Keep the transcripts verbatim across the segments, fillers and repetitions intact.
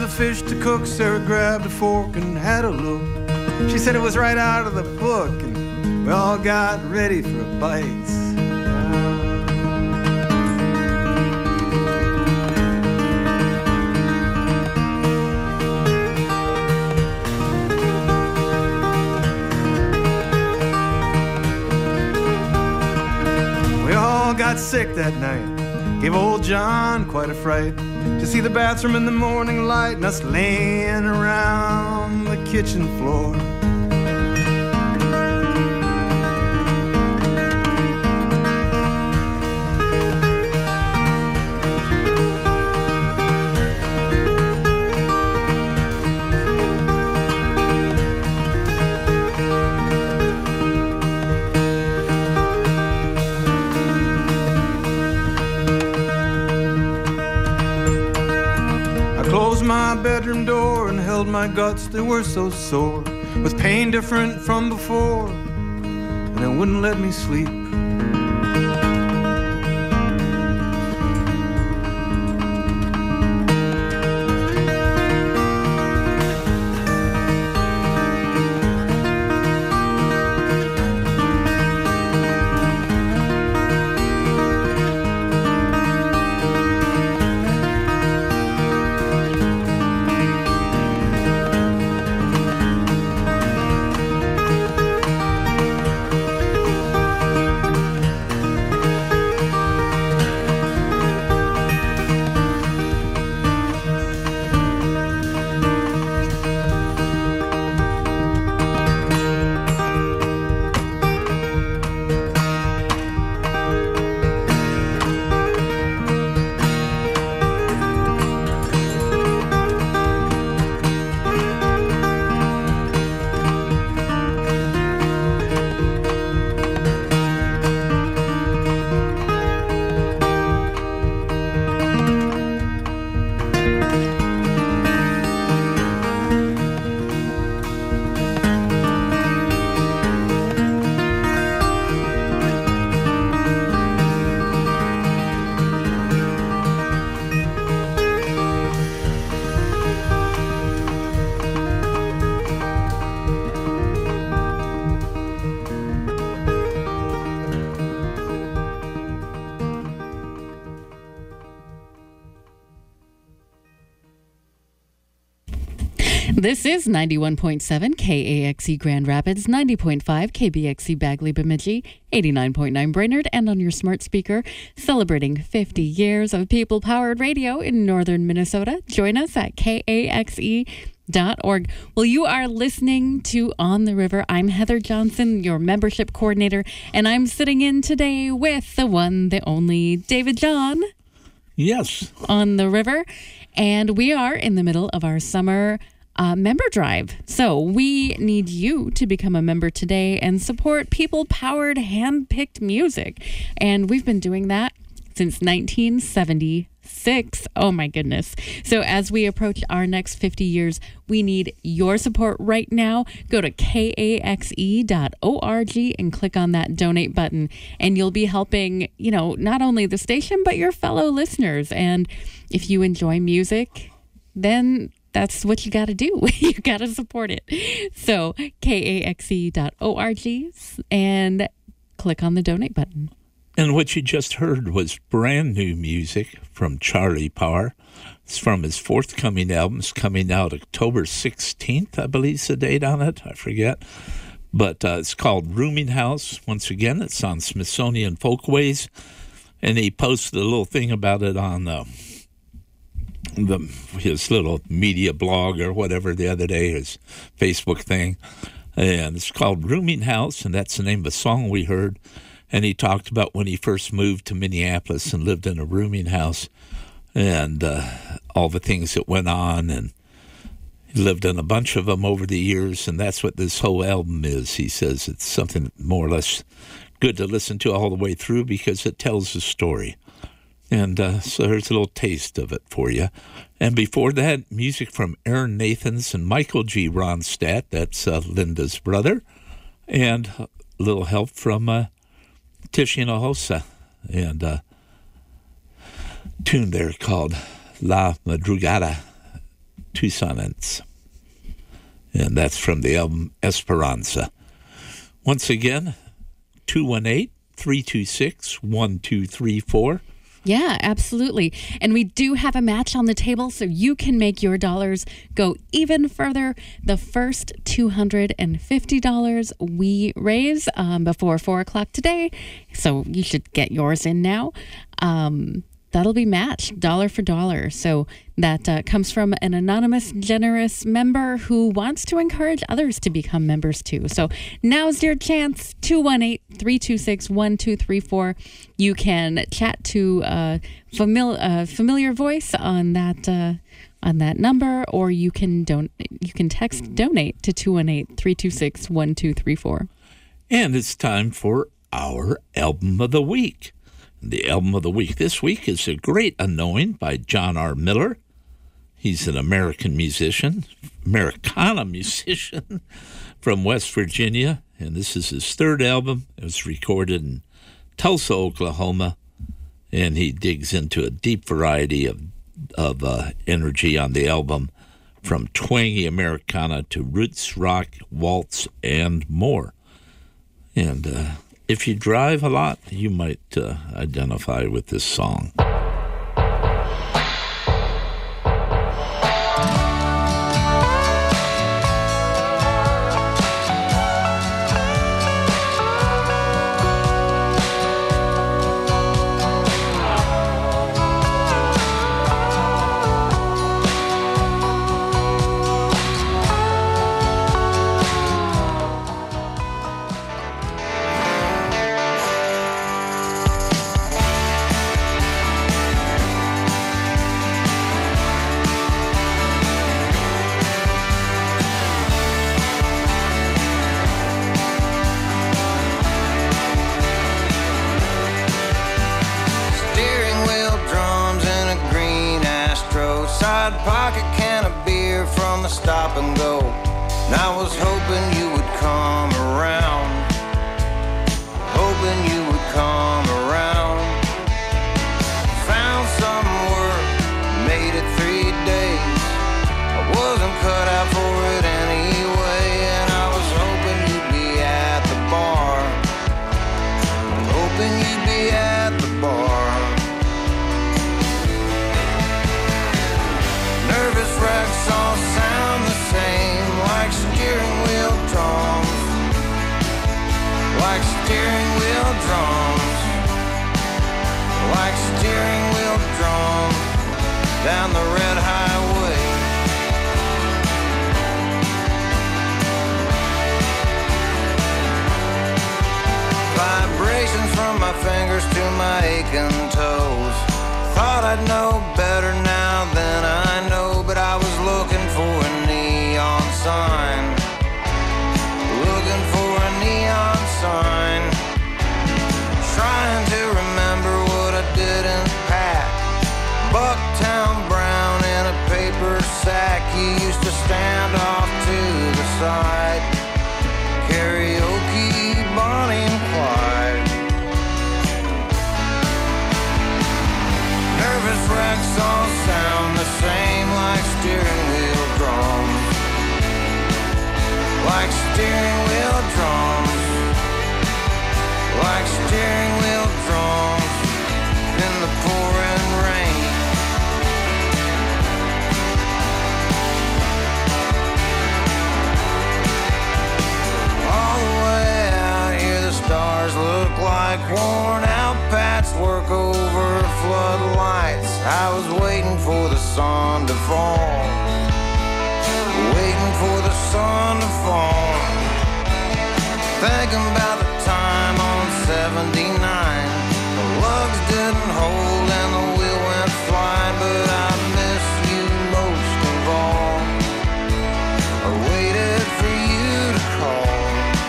a fish to cook. Sarah grabbed a fork and had a look. She said it was right out of the book, and we all got ready for a bite. We all got sick that night, gave old John quite a fright, to see the bathroom in the morning light and us laying around the kitchen floor. My bedroom door and held my guts, they were so sore, with pain different from before, and it wouldn't let me sleep. This is ninety-one point seven K A X E Grand Rapids, ninety point five K B X E Bagley Bemidji, eighty-nine point nine Brainerd, and on your smart speaker, celebrating fifty years of people-powered radio in northern Minnesota. Join us at K A X E dot org. Well, you are listening to On the River. I'm Heather Johnson, your membership coordinator, and I'm sitting in today with the one, the only David John. Yes. On the River. And we are in the middle of our summer Uh, member drive. So we need you to become a member today and support people-powered, hand-picked music. And we've been doing that since nineteen seventy-six. Oh my goodness. So as we approach our next fifty years, we need your support right now. Go to K A X E dot org and click on that donate button, and you'll be helping, you know, not only the station, but your fellow listeners. And if you enjoy music, then that's what you got to do. You got to support it. So K A X E dot org and click on the donate button. And what you just heard was brand new music from Charlie Parr. It's from his forthcoming album. It's coming out October sixteenth, I believe is the date on it. I forget. But uh, it's called Rooming House. Once again, it's on Smithsonian Folkways. And he posted a little thing about it on uh, the his little media blog or whatever the other day, his Facebook thing. And it's called Rooming House, and that's the name of a song we heard. And he talked about when he first moved to Minneapolis and lived in a rooming house and uh, all the things that went on. And he lived in a bunch of them over the years, and that's what this whole album is. He says it's something more or less good to listen to all the way through because it tells a story. And uh, so there's a little taste of it for you. And before that, music from Aaron Nathans and Michael G. Ronstadt. That's uh, Linda's brother. And a little help from uh, Tish Hinojosa. And a uh, tune there called La Madrugada. Tucsonense. And that's from the album Esperanza. Once again, two one eight, three two six, one two three four. Yeah, absolutely. And we do have a match on the table, so you can make your dollars go even further. The first two hundred fifty dollars we raise um, before four o'clock today, so you should get yours in now. Um, that'll be matched dollar for dollar. So that uh, comes from an anonymous, generous member who wants to encourage others to become members too. So now's your chance, two one eight, three two six, one two three four. You can chat to a famil- uh, familiar voice on that uh, on that number, or you can don- you can text donate to two one eight, three two six, one two three four. And it's time for our album of the week. The album of the week this week is A Great Unknowing by John R. Miller. He's an American musician, Americana musician from West Virginia, and this is his third album. It was recorded in Tulsa, Oklahoma, and he digs into a deep variety of of uh, energy on the album, from twangy Americana to roots rock, waltz, and more. And uh, if you drive a lot, you might uh, identify with this song. Pocket can of beer from the stop and go. And I was hoping you would come around, hoping you would come around. Found some work, made it three days. I wasn't cut out for it anyway, and I was hoping you'd be at the bar, hoping you'd be at the bar. Nervous wrecks all sound the same, like steering wheel drums, like steering wheel drums, like steering wheel drums down the red highway. Vibrations from my fingers to my aching toes. Thought I'd know better now than I know, but I was looking for a neon sign, looking for a neon sign, trying to remember what I didn't pack. Bucktown Brown in a paper sack. You used to stand off to the side. Karaoke, Bonnie and Clyde. Nervous wrecks all sound the same, like steering wheel drums, like steering wheel drums, like steering wheel drums in the pouring rain. All the way out here the stars look like worn out patchwork over floodlights. I was waiting for the sun to fall, waiting for the sun to fall, thinking about the time on seventy-nine. The lugs didn't hold and the wheel went flying, but I miss you most of all. I waited for you to call.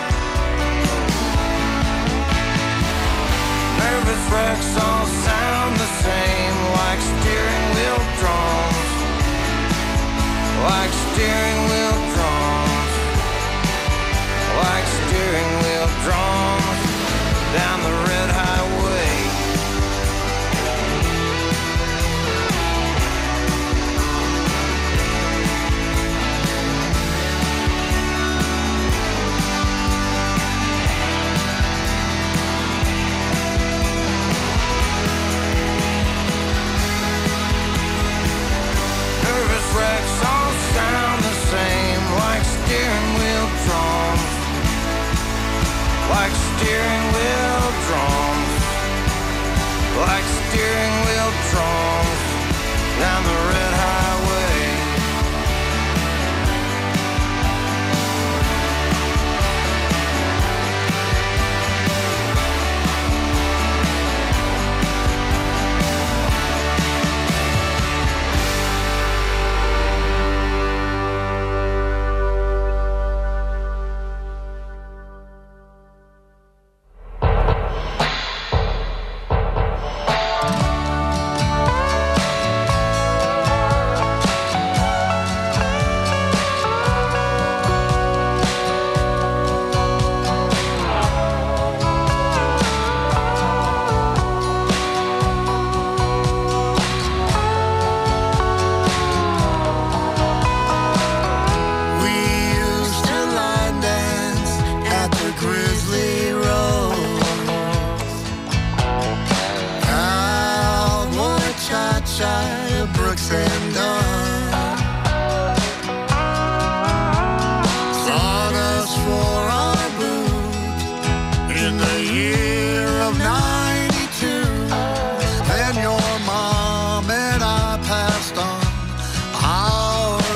Nervous wrecks all sound the same, like steering wheel drums, like steering wheel drums, like steering wheel drums down the red highway. steering wheel drums, like steering wheel drums down the red highway.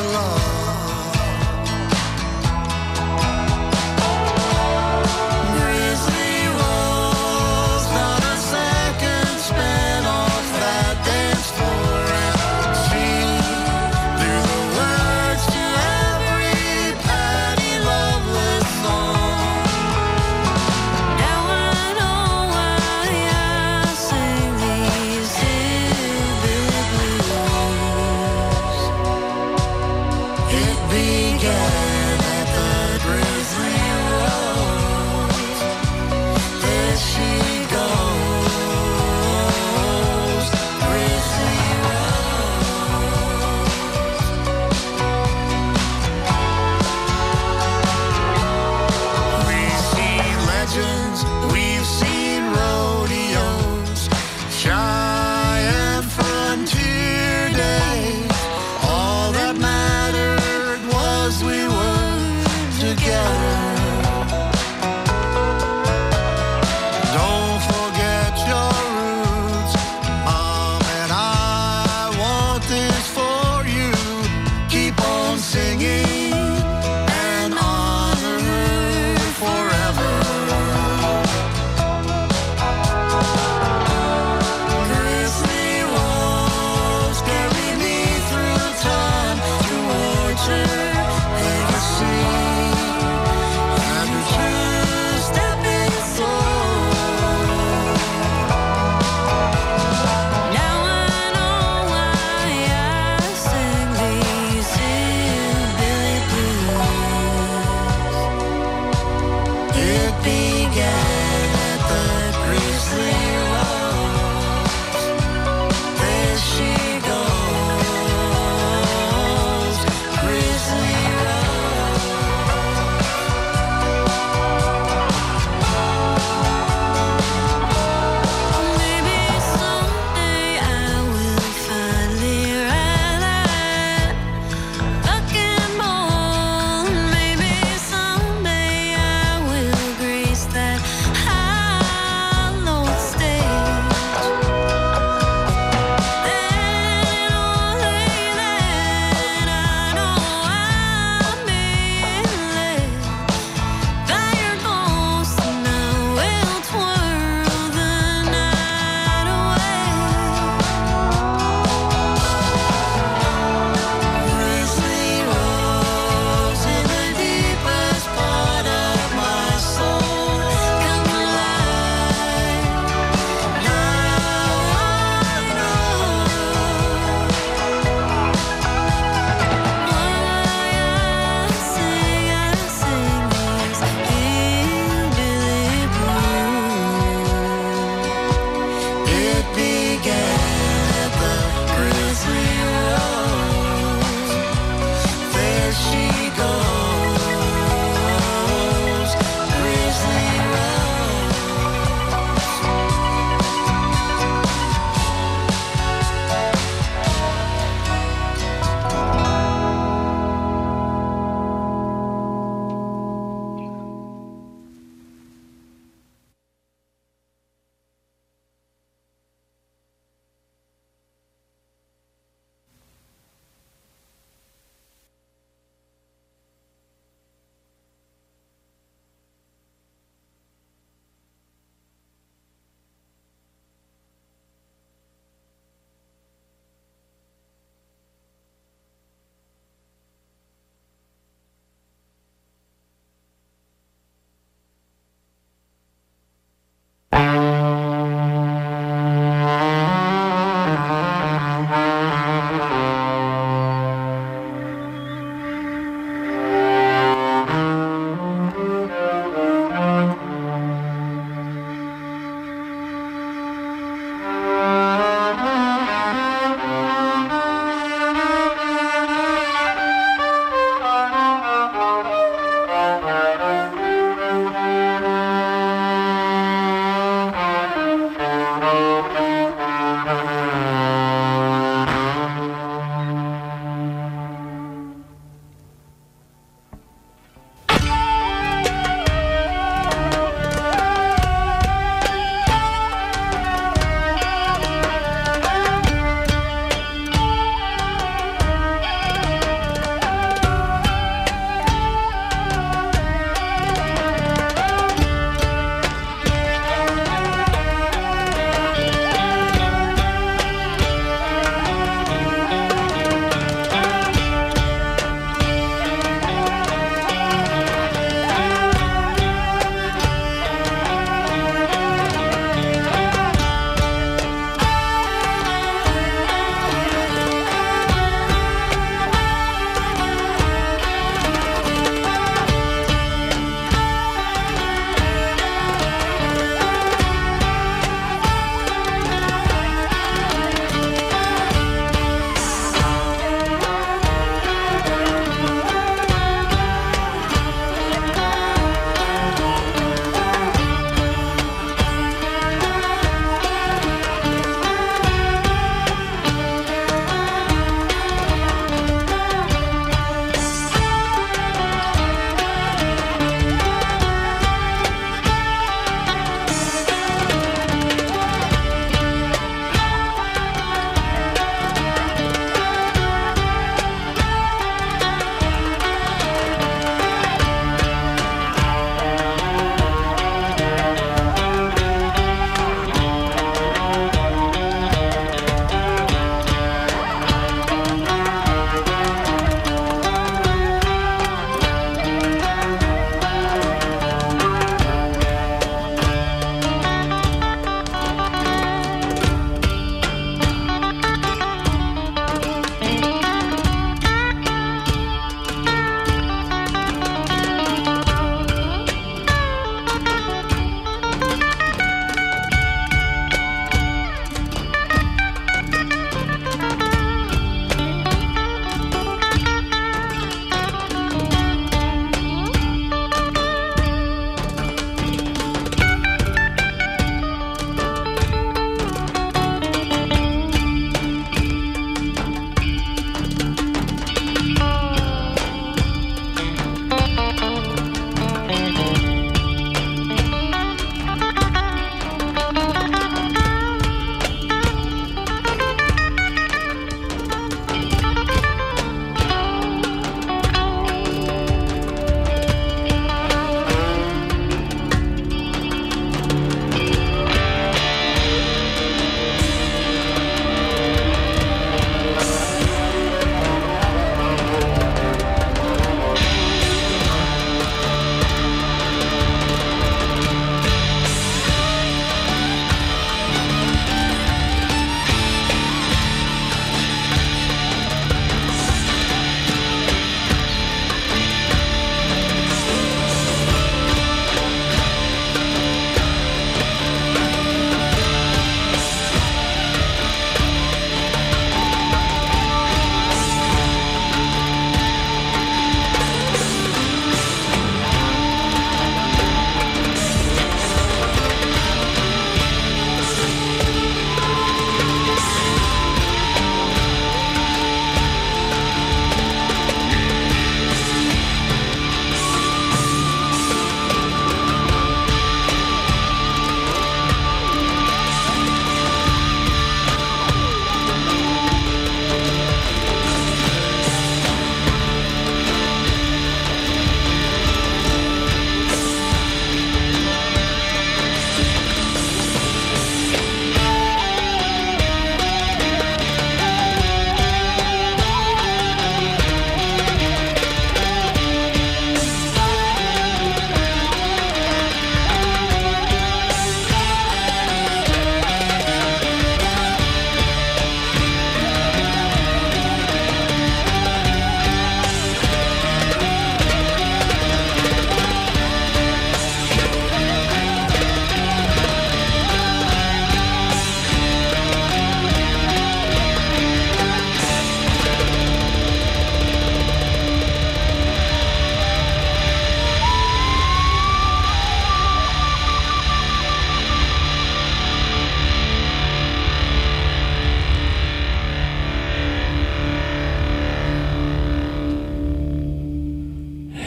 Green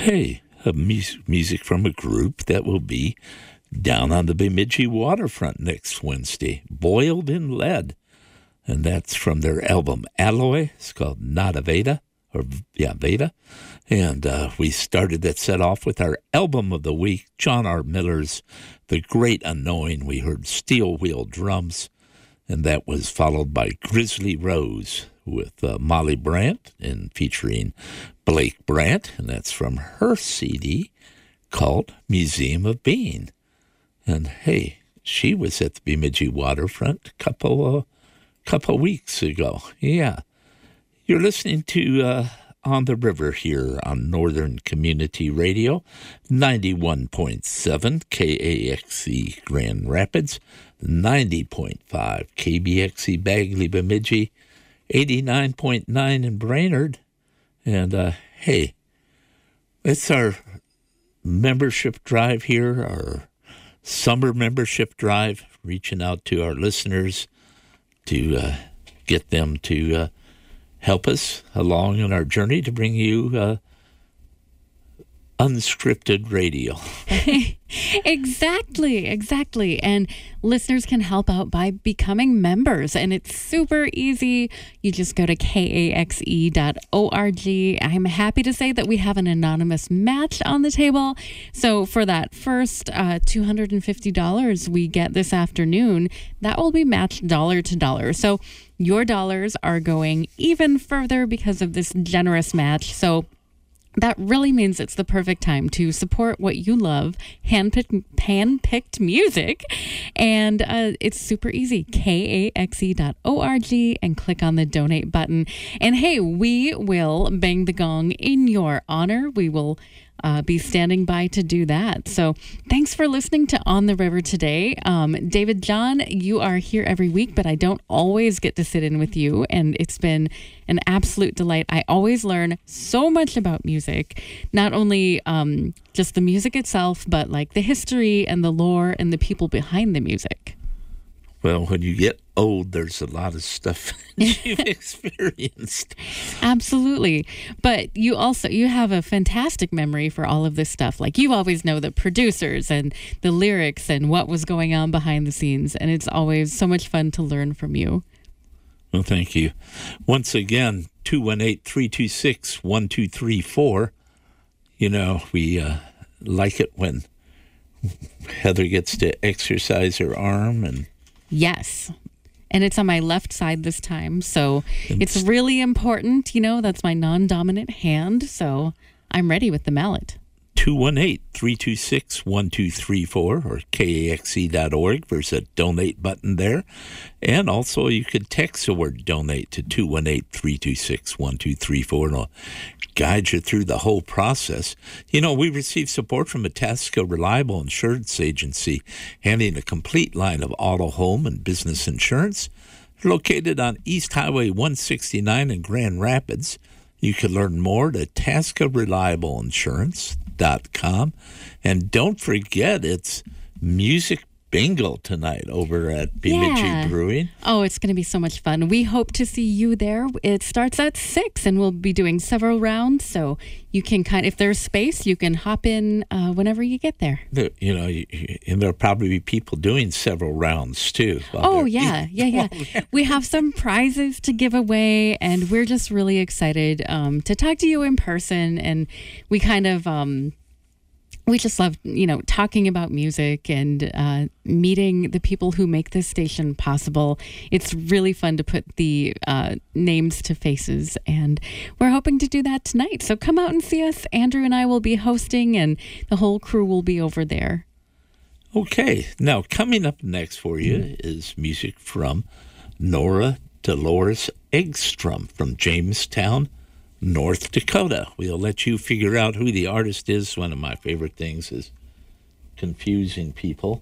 hey, a mu- music from a group that will be down on the Bemidji waterfront next Wednesday, Boiled in Lead. And that's from their album Alloy. It's called Nada Veda, or yeah, Veda. And uh, we started that set off with our album of the week, John R. Miller's The Great Unknowing. We heard Steel Wheel Drums, and that was followed by Grizzly Rose with uh, Molly Brandt and featuring Blake Brandt, and that's from her C D called Museum of Being. And hey, she was at the Bemidji waterfront a couple of couple weeks ago. Yeah. You're listening to uh, On the River here on Northern Community Radio, ninety-one point seven K A X E Grand Rapids, ninety point five K B X E Bagley Bemidji, eighty-nine point nine in Brainerd. And uh, hey, it's our membership drive here, our summer membership drive, reaching out to our listeners to uh, get them to uh, help us along in our journey to bring you uh, unscripted radio. Exactly, exactly. And listeners can help out by becoming members. And it's super easy. You just go to K A X E dot org. I'm happy to say that we have an anonymous match on the table. So for that first uh, two hundred fifty dollars we get this afternoon, that will be matched dollar to dollar. So your dollars are going even further because of this generous match. So that really means it's the perfect time to support what you love, hand-picked, hand-picked music. And uh, it's super easy, K A X E dot org, and click on the donate button. And hey, we will bang the gong in your honor. We will uh, be standing by to do that. So thanks for listening to On the River today. Um, David John, you are here every week, but I don't always get to sit in with you. And it's been an absolute delight. I always learn so much about music, not only um, just the music itself, but like the history and the lore and the people behind the music. Well, when you get old, there's a lot of stuff you've experienced. Absolutely. But you also, you have a fantastic memory for all of this stuff. Like you always know the producers and the lyrics and what was going on behind the scenes. And it's always so much fun to learn from you. Well, thank you. Once again, two one eight, three two six, one two three four. You know, we uh, like it when Heather gets to exercise her arm. And yes. And it's on my left side this time. So it's really important. You know, that's my non-dominant hand. So I'm ready with the mallet. two one eight, three two six, one two three four or K A X E dot org. There's a donate button there. And also you could text the word donate to two one eight, three two six, one two three four, and it'll guide you through the whole process. You know, we receive support from Itasca Reliable Insurance Agency, handling a complete line of auto, home, and business insurance. Located on East Highway one sixty-nine in Grand Rapids. You can learn more at Itasca Reliable Insurance dot com. And don't forget, it's music bingo tonight over at Bemidji Yeah. Brewing. Oh, it's going to be so much fun. We hope to see you there. It starts at six, and we'll be doing several rounds. So you can kind of, if there's space, you can hop in uh, whenever you get there. The- You know, you- you- and there'll probably be people doing several rounds too. while Oh, they're yeah, eating. yeah, yeah. We have some prizes to give away, and we're just really excited um, to talk to you in person. And we kind of, um, we just love, you know, talking about music and uh, meeting the people who make this station possible. It's really fun to put the uh, names to faces, and we're hoping to do that tonight. So come out and see us. Andrew and I will be hosting, and the whole crew will be over there. Okay, now coming up next for you is music from Nora Dolores Eggstrom from Jamestown, North Dakota. We'll let you figure out who the artist is. One of my favorite things is confusing people.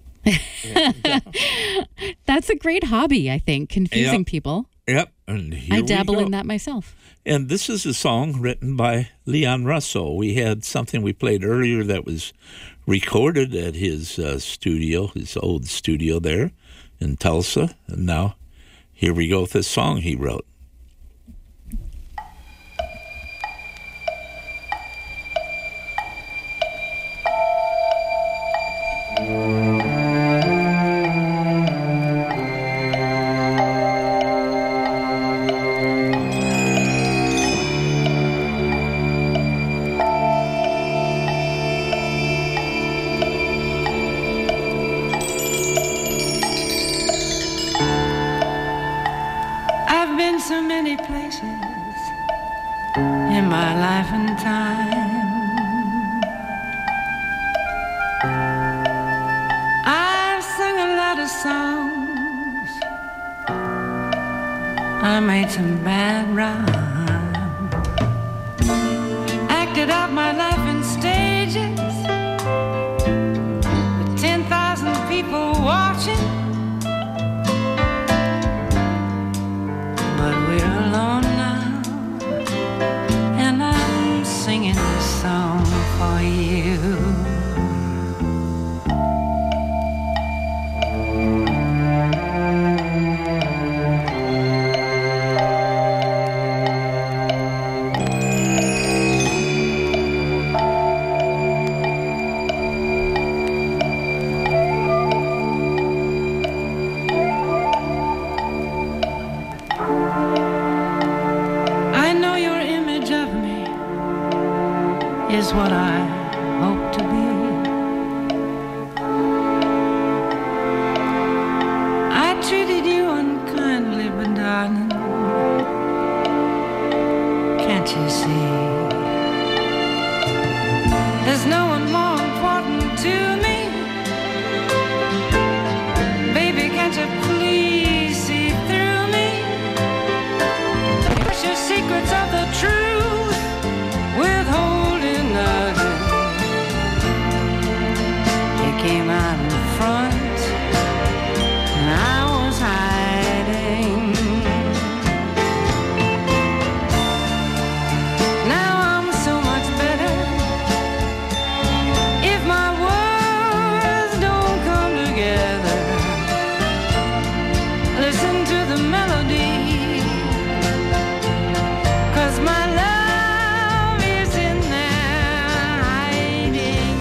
That's a great hobby, I think, confusing Yep. people. Yep, and here I we dabble go. in that myself. And this is a song written by Leon Russell. We had something we played earlier that was recorded at his uh, studio, his old studio there in Tulsa. And now here we go with this song he wrote. life and time. I've sung a lot of songs, I made some bad rhymes, acted out my life in stages with ten thousand people watching. But we're alone now, and I'm singing this song for you. Is what I hope to be. I treated you unkindly, but darling, can't you see? There's no one more important to me. Baby, can't you please see through me? Push your secrets of the truth, withholding nothing. You came out in front, and I was hiding. Now I'm so much better. If my words don't come together, listen to the melody, 'cause my love is in there hiding.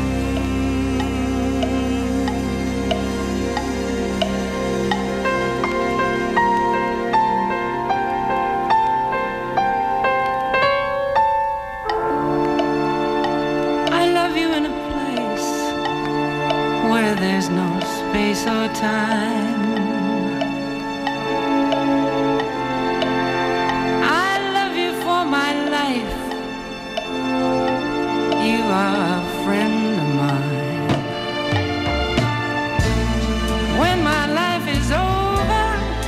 I love you in a place where there's no space or time. I love you for my life. You are a friend of mine. When my life is over,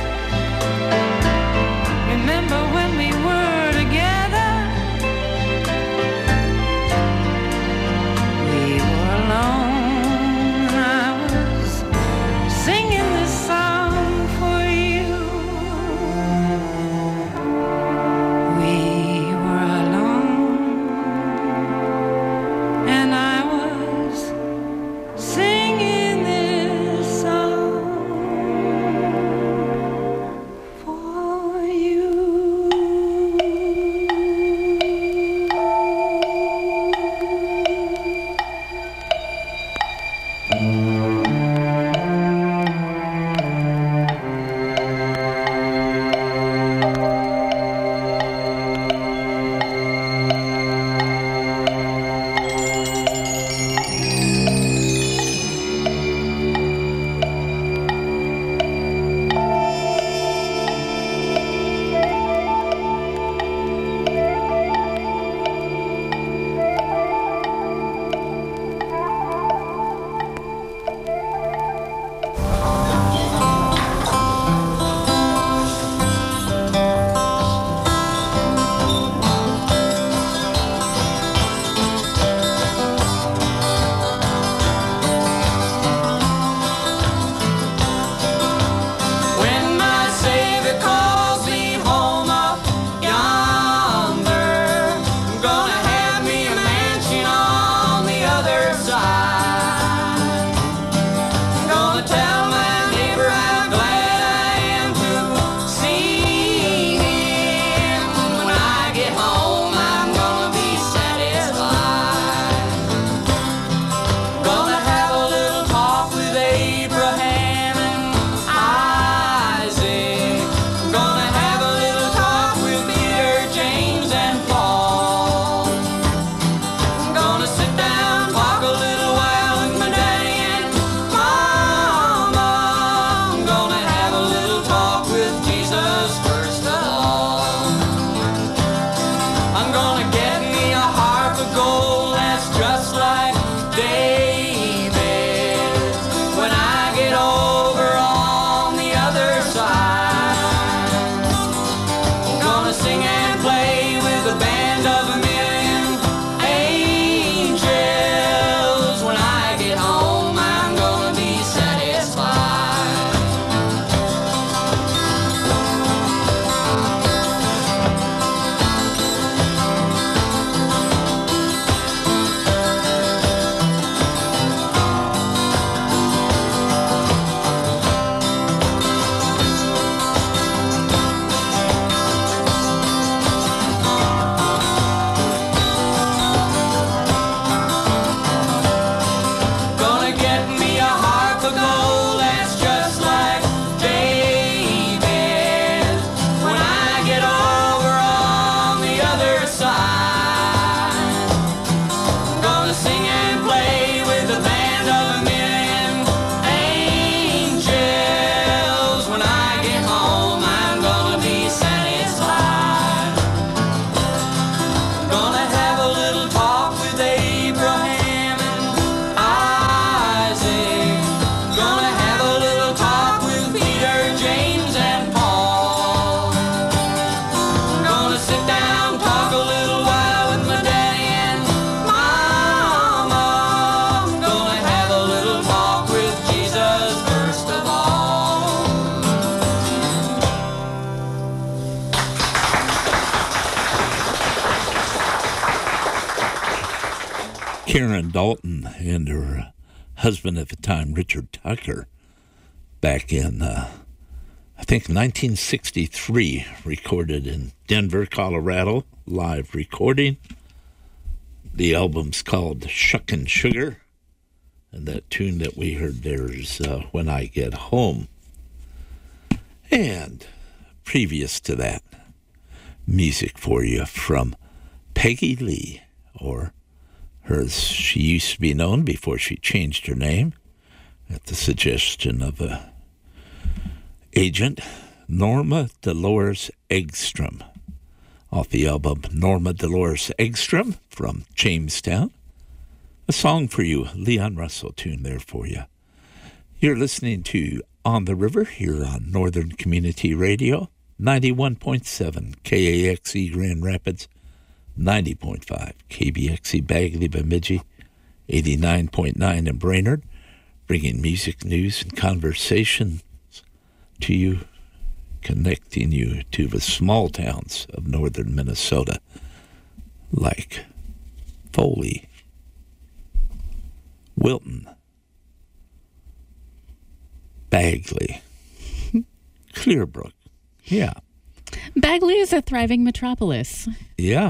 remember when we were together. We were alone, I was singing this song Karen Dalton and her husband at the time, Richard Tucker, back in, uh, I think, nineteen sixty-three, recorded in Denver, Colorado, live recording. The album's called Shuckin' Sugar, and that tune that we heard there is uh, When I Get Home. And previous to that, music for you from Peggy Lee, or her, as she used to be known before she changed her name, at the suggestion of a agent, Norma Dolores Eggstrom, off the album Norma Dolores Eggstrom from Jamestown. A song for you, Leon Russell tune there for you. You're listening to On the River here on Northern Community Radio, ninety-one point seven K A X E Grand Rapids, ninety point five K B X E Bagley Bemidji, eighty-nine point nine in Brainerd, bringing music, news, and conversation to you, connecting you to the small towns of northern Minnesota, like Foley, Wilton, Bagley, Clearbrook. Yeah. Bagley is a thriving metropolis. Yeah.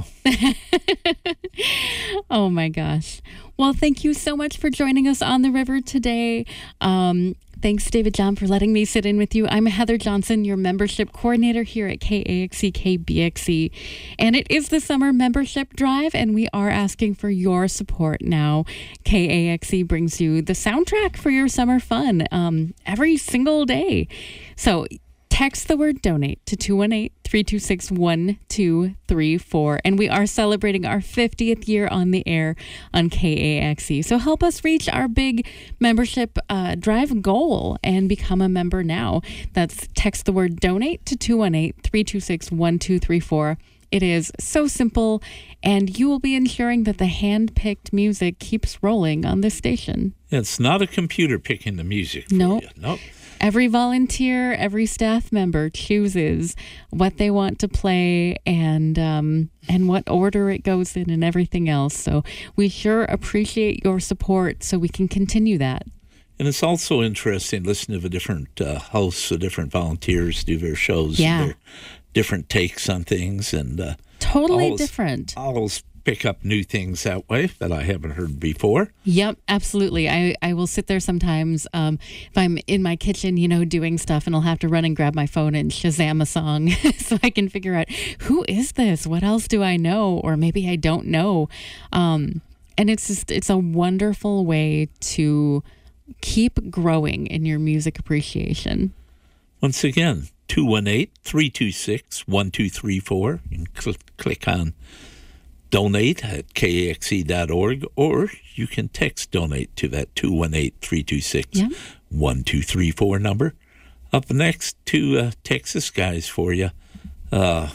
Oh, my gosh. Well, thank you so much for joining us on the river today. Um, thanks, David John, for letting me sit in with you. I'm Heather Johnson, your membership coordinator here at K A X E K B X E. And it is the summer membership drive, and we are asking for your support now. K A X E brings you the soundtrack for your summer fun um, every single day. So text the word donate to two one eight, three two six, one two three four. And we are celebrating our fiftieth year on the air on K A X E. So help us reach our big membership uh, drive goal and become a member now. That's text the word donate to two one eight, three two six, one two three four. It is so simple, and you will be ensuring that the hand-picked music keeps rolling on this station. It's not a computer picking the music for Nope. you. Nope. Every volunteer, every staff member chooses what they want to play and um, and what order it goes in and everything else. So we sure appreciate your support so we can continue that. And it's also interesting listening to the different uh, hosts, the different volunteers do their shows, Yeah. their different takes on things. And uh, Totally always, different. always pick up new things that way that I haven't heard before. Yep, absolutely. I, I will sit there sometimes um, if I'm in my kitchen, you know, doing stuff, and I'll have to run and grab my phone and Shazam a song so I can figure out, who is this? What else do I know? Or maybe I don't know. Um, and it's just, it's a wonderful way to keep growing in your music appreciation. Once again, two one eight, three two six, one two three four. You can cl- click on donate at K A X E dot org, or you can text donate to that two one eight, three two six, one two three four number. Up next, two uh, Texas guys for you. Uh,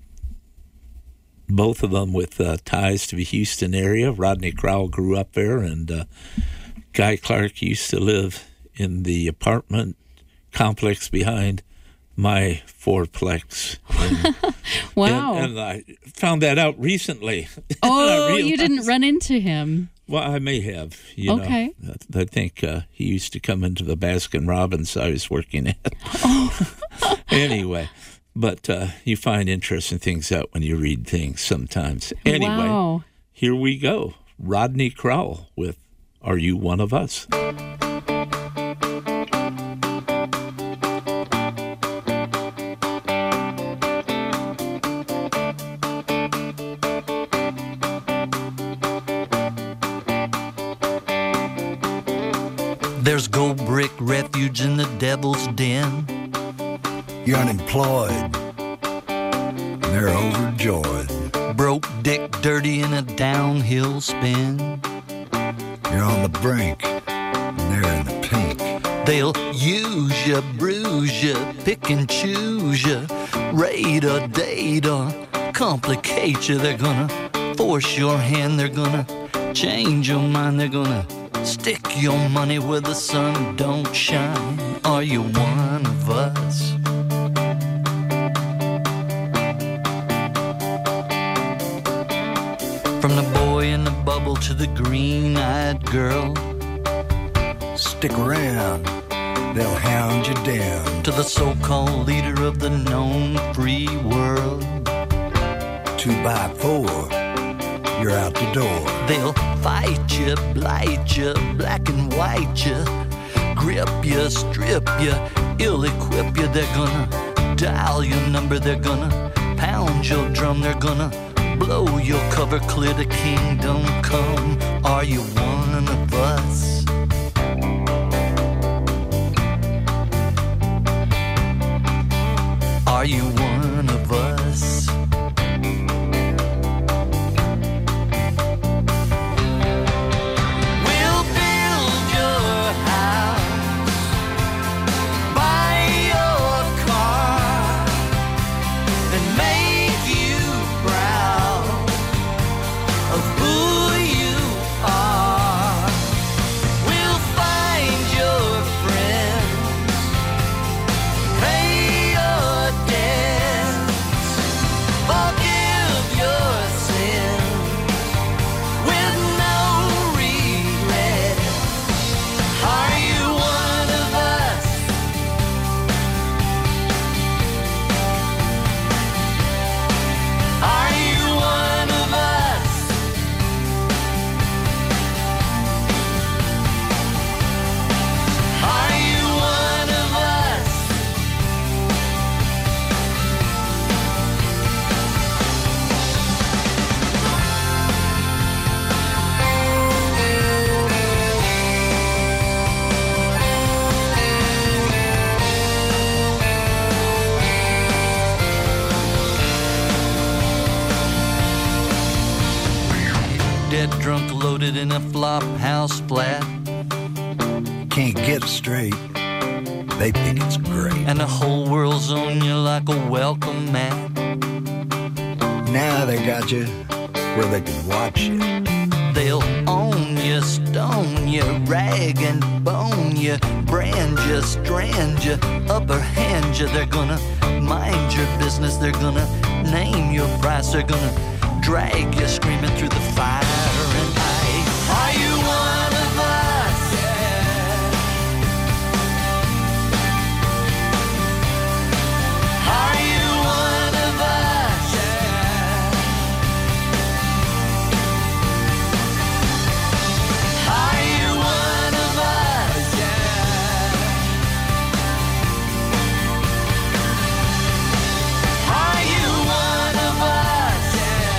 both of them with uh, ties to the Houston area. Rodney Crowell grew up there, and uh, Guy Clark used to live in the apartment complex behind my fourplex. And, Wow. And, and I found that out recently. Oh, I you didn't realized- run into him. Well, I may have. You Okay. know, I I think uh, he used to come into the Baskin Robbins I was working at. Anyway, but uh, you find interesting things out when you read things sometimes. Anyway, Wow. here we go. Rodney Crowell with Are You One of Us? There's gold brick refuge in the devil's den. You're unemployed. They're overjoyed. Broke dick dirty in a downhill spin. You're on the brink. And they're in the pink. They'll use ya, bruise ya, pick and choose ya, rate or date or complicate ya. They're gonna force your hand. They're gonna change your mind. They're gonna stick your money where the sun don't shine. Are you one of us? From the boy in the bubble to the green-eyed girl. Stick around, they'll hound you down. To the so-called leader of the known free world. Two by four, you're out the door. They'll fight you, blight you, black and white you, grip you, strip you, ill-equip you. They're gonna dial your number, they're gonna pound your drum, they're gonna blow your cover clear to kingdom come. Are you one of us? Are you one of us? We'll build your house, buy your car, and make you proud of who you are. We'll find your friends, pay your debts, forgive your sins with no regret. Are you one of us? Are you one of us? Are you one of us? Dead drunk loaded in a flop house flat, Can't get it straight, they think it's great. and the whole world's on you like a welcome mat. Now they got you where they can watch you. They'll own you, stone you, rag and bone you, brand you, strand you, upper hand you. They're gonna mind your business, they're gonna name your price, they're gonna drag you screaming through the fire and ice. Are you one of us? Are you one of us? Are you one of us? Are you one of us?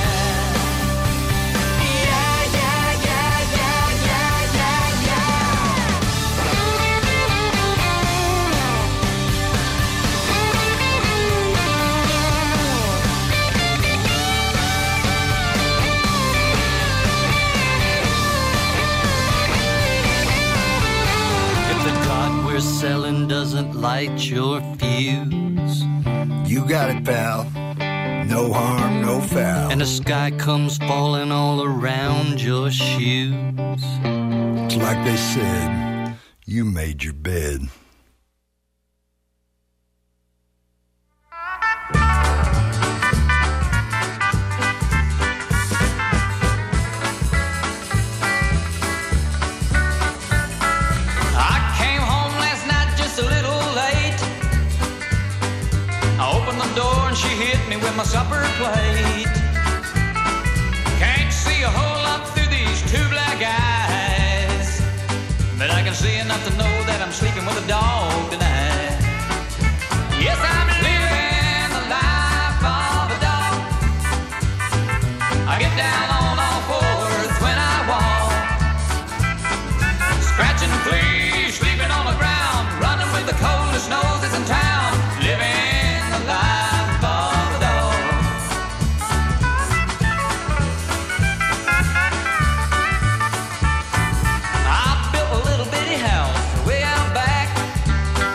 Yeah, yeah, yeah, yeah, yeah, yeah, yeah. If the God we're selling doesn't light your fuse, You got it, pal. No harm, no foul. and the sky comes falling all around your shoes, It's like they said, you made your bed. I came home last night just a little late. I opened the door and she hit me with my supper plate. Can't see a whole lot through these two black eyes, but I can see enough to know that I'm sleeping with a dog tonight. Yes, I'm living the life of a dog. I get down on all fours when I walk, scratching fleas, sleeping on the ground, running with the coldest noses in town, living the life of a dog. I built a little bitty house way out back,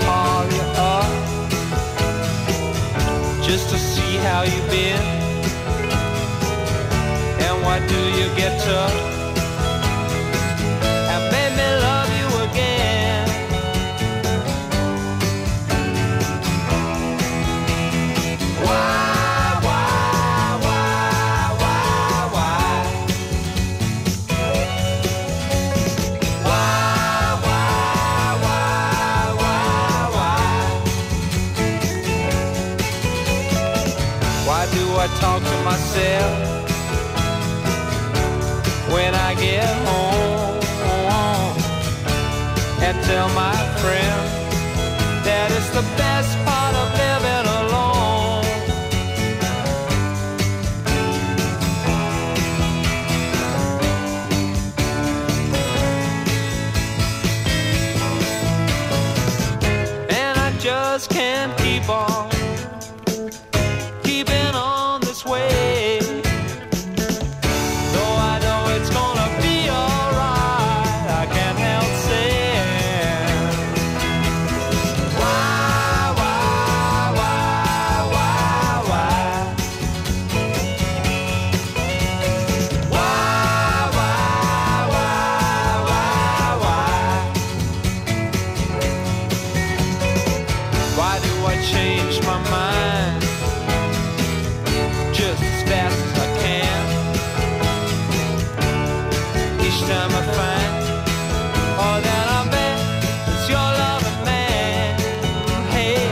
call you up just to see how you've been. And why do you get tough and made me love you again? Why, why, why, why, why? Why, why, why, why, why? Why do I talk to myself when I get home and tell my friend that it's the best part of living alone? And I just can't keep on keeping on this way. Though I know it's gonna be alright, I can't help saying, why, why, why, why, why? Why, why, why, why, why? Why do I change my mind just as fast as I can? Each time I find all that I'm at is your loving man. Hey,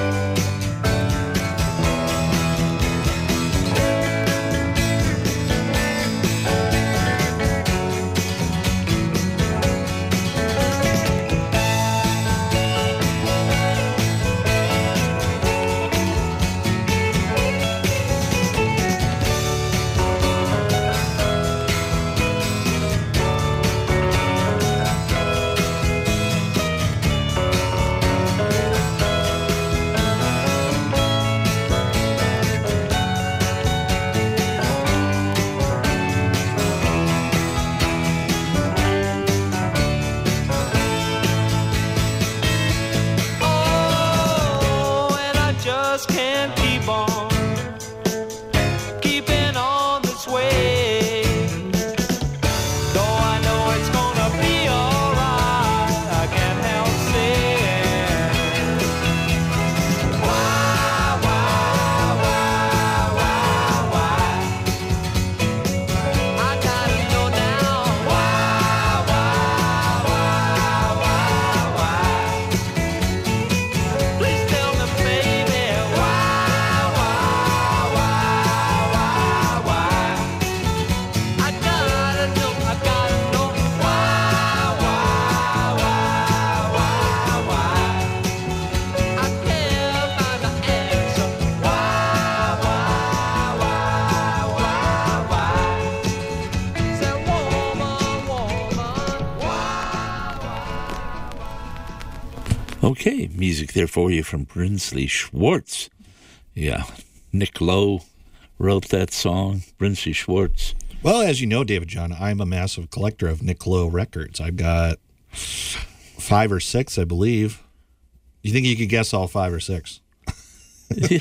oh, and I just can't keep on keeping on this way. Though I know it's gonna be alright, I can't help saying, why, why, why, why, why? I gotta know now, why, why, why, why, why? Please tell me, baby, why, why, why, why, why? I gotta know, I gotta know, why, why, why, why, why? I can't find the answer, why, why, why, why, why? Say, woman, woman, why, why? Okay, music there for you from Brinsley Schwartz. Yeah, Nick Lowe wrote that song, Brinsley Schwartz. Well, as you know, David John, I'm a massive collector of Nick Lowe records. I've got five or six, I believe. You think you could guess all five or six? Do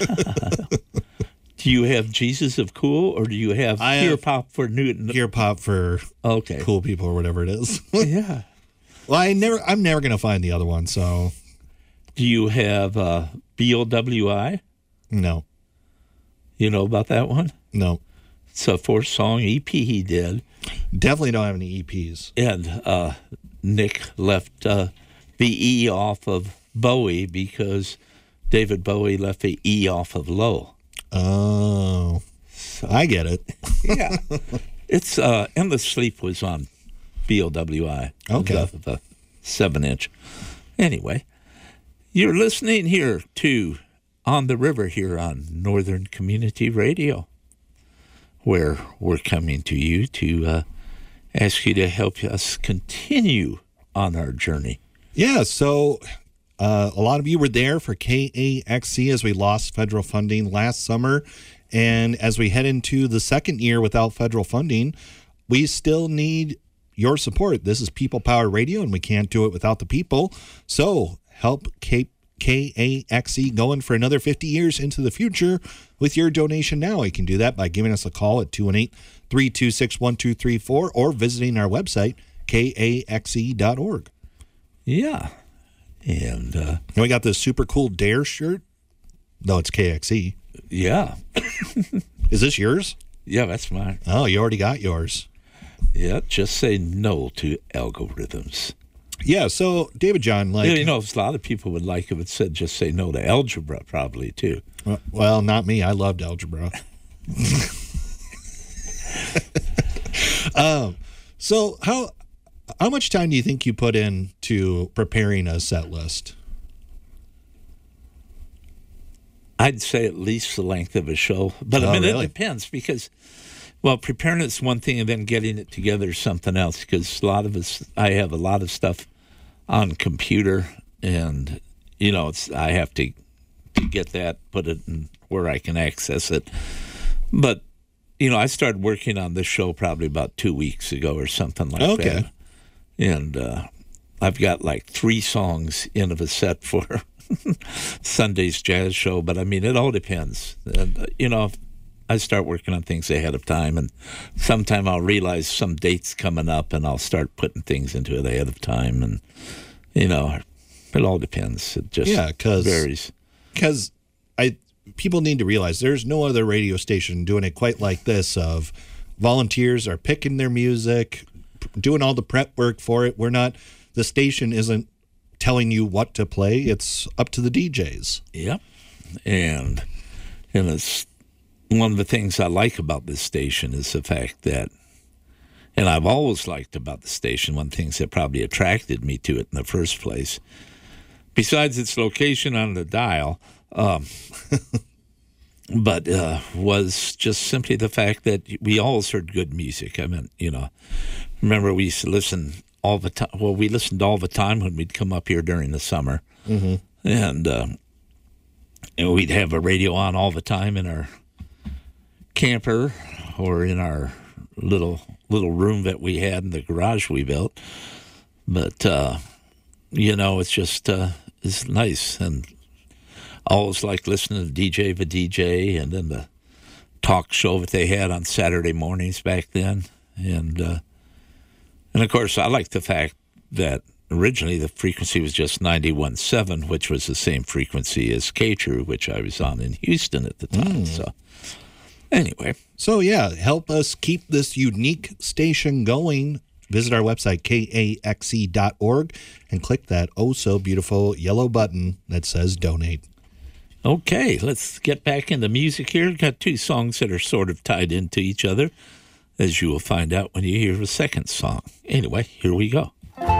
you have Jesus of Cool, or do you have I Ear have- Pop for Newton? Ear pop for Okay. cool people or whatever it is. Yeah. Well, I never, I'm never going to find the other one, so Do you have uh, B O W I? no, You know about that one? no. It's a four-song E P he did. Definitely don't have any E Ps. And uh, Nick left uh, the E off of Bowie because David Bowie left the E off of Lowe. Oh, I get it. Yeah. It's uh, Endless Sleep was on B O W I. Okay. The, the seven-inch. Anyway, you're listening here to On the River here on Northern Community Radio, where we're coming to you to uh, ask you to help us continue on our journey. Yeah, so uh, a lot of you were there for K A X C as we lost federal funding last summer. And as we head into the second year without federal funding, we still need your support. This is People Power Radio, and we can't do it without the people. So help keep K A X E going for another fifty years into the future with your donation now. You can do that by giving us a call at two one eight, three two six, one two three four or visiting our website, K A X E dot org. Yeah. And, uh, and we got this super cool Dare shirt. No, it's K X E. Yeah. Is this yours? Yeah, that's mine. Oh, you already got yours. Yeah, just say no to algorithms. Yeah, so David John, like... Yeah, you know, a lot of people would like if it said just say no to algebra, probably, too. Well, not me. I loved algebra. um, so how how much time do you think you put in to preparing a set list? I'd say at least the length of a show. But, Oh, I mean, really? it depends because... Well, preparing it's one thing, and then getting it together is something else. Because a lot of us, I have a lot of stuff on computer, and you know, it's I have to to get that, put it in where I can access it. But you know, I started working on this show probably about two weeks ago or something like Okay. that. And uh, I've got like three songs in of a set for Sunday's jazz show. But I mean, it all depends. And, uh, you know. I start working on things ahead of time, and sometime I'll realize some date's coming up, and I'll start putting things into it ahead of time, and, you know, it all depends. It just Yeah, 'cause- varies. Because I people need to realize there's no other radio station doing it quite like this. Of volunteers are picking their music, p- doing all the prep work for it. We're not. The station isn't telling you what to play. It's up to the D Js. Yep. And, and it's one of the things I like about this station is the fact that, and I've always liked about the station, one of the things that probably attracted me to it in the first place, besides its location on the dial, um, but uh, was just simply the fact that we always heard good music. I mean, you know, remember we used to listen all the time. Well, we listened all the time when we'd come up here during the summer. Mm-hmm. And, uh, and we'd have a radio on all the time in our camper or in our little little room that we had in the garage we built. But, uh, you know, it's just uh, it's nice. And I always liked listening to D J the D J and then the talk show that they had on Saturday mornings back then. And, uh, and of course, I liked the fact that originally the frequency was just ninety-one point seven, which was the same frequency as K-True, which I was on in Houston at the time. Mm. So anyway. So, yeah, help us keep this unique station going. Visit our website, K A X E dot org, and click that oh-so-beautiful yellow button that says donate. Okay, let's get back into music here. We've got two songs that are sort of tied into each other, as you will find out when you hear the second song. Anyway, here we go.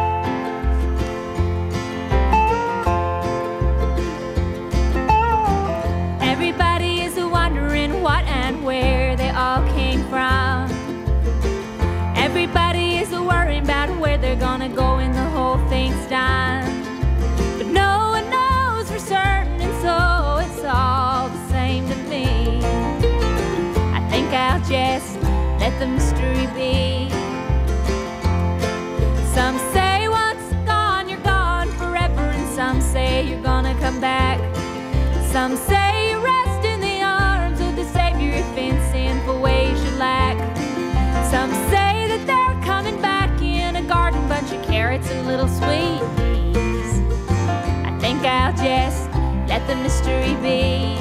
Everybody is wondering what and where they all came from. Everybody is worrying about where they're gonna go when the whole thing's done. But no one knows for certain, and so it's all the same to me. I think I'll just let the mystery be. Some say once gone, you're gone forever, and some say you're gonna come back. Some say you rest in the arms of the Savior if in sinful ways you lack. Some say that they're coming back in a garden, bunch of carrots and little sweeties. I think I'll just let the mystery be.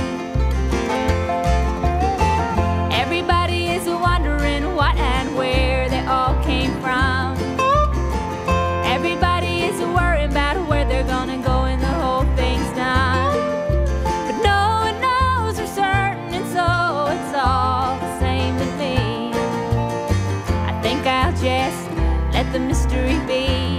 Everybody is wondering what and where they all came from. Everybody is worried about where they're gonna go when the whole thing's done. But no one knows for certain, and so it's all the same to me. I think I'll just let the mystery be.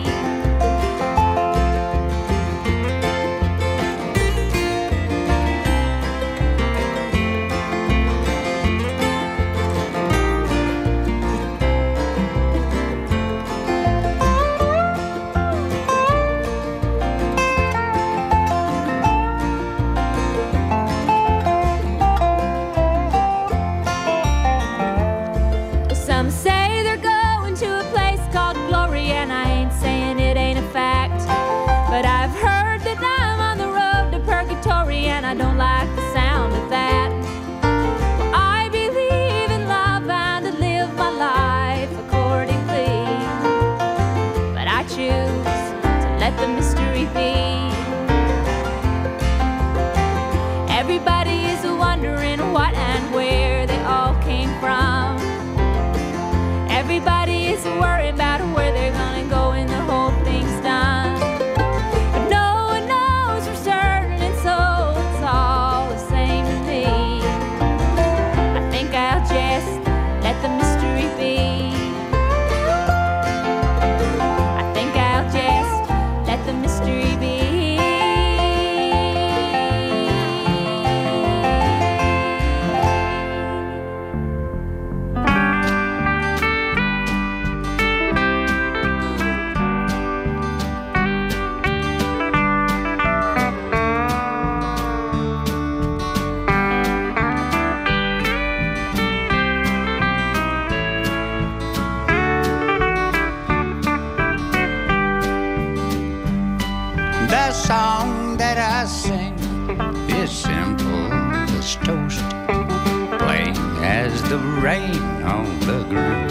Everybody is wondering what and where they all came from. Everybody is worried about where they're gonna go when the whole thing's done. But no one knows for certain, and so it's all the same to me. I think I'll just let the mystery be. I think I'll just let the mystery be. The song that I sing is simple as toast, plain as the rain on the groove.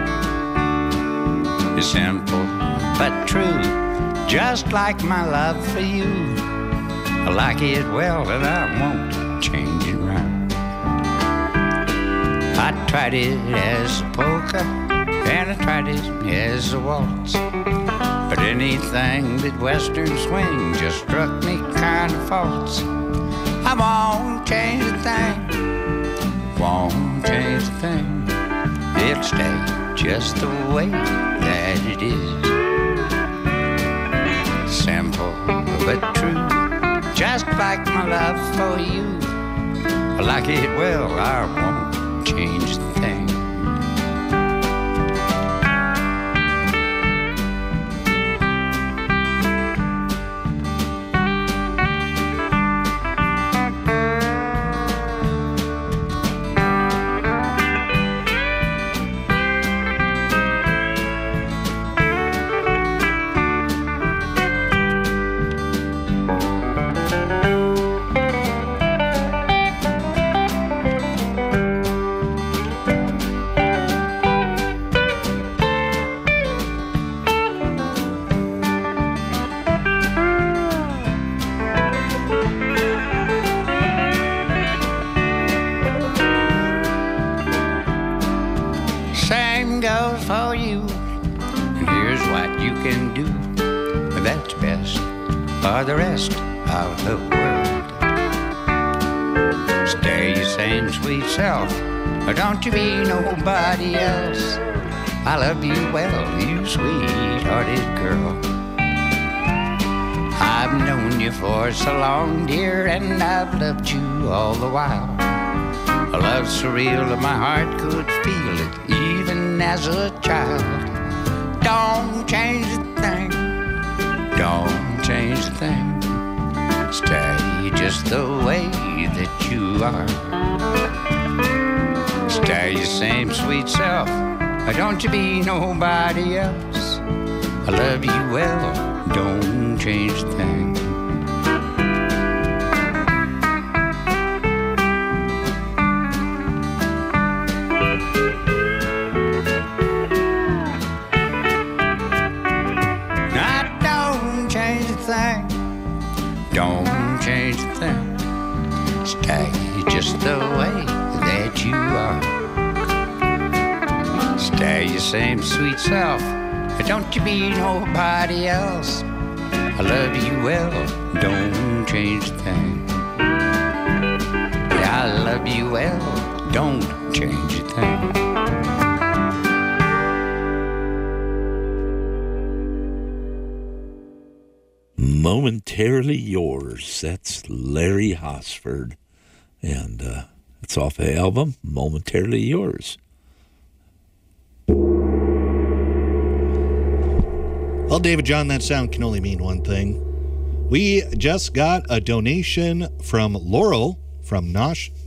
It's simple but true, just like my love for you. I like it well and I won't change it round. I tried it as a polka and I tried it as a waltz, but anything but western swing just struck me kind of false. I won't change a thing, won't change a thing. It'll stay just the way that it is. Simple but true, just like my love for you. I like it well, I won't change a thing. Same goes for you, and here's what you can do that's best for the rest of the world. Stay your same sweet self, or don't you be nobody else. I love you well, you sweethearted girl. I've known you for so long, dear, and I've loved you all the while. A love so real that my heart could feel it even as a child. Don't change a thing, don't change a thing. Stay just the way that you are. Stay your same sweet self, or don't you be nobody else. I love you well, don't change a thing. Don't change a thing. Stay just the way that you are. Stay your same sweet self, but don't you be nobody else. I love you well, don't change a thing. Yeah, I love you well, don't change a thing. Momentarily Yours. That's Larry Hosford. And uh, it's off the album, Momentarily Yours. Well, David John, that sound can only mean one thing. We just got a donation from Laurel from Nosh.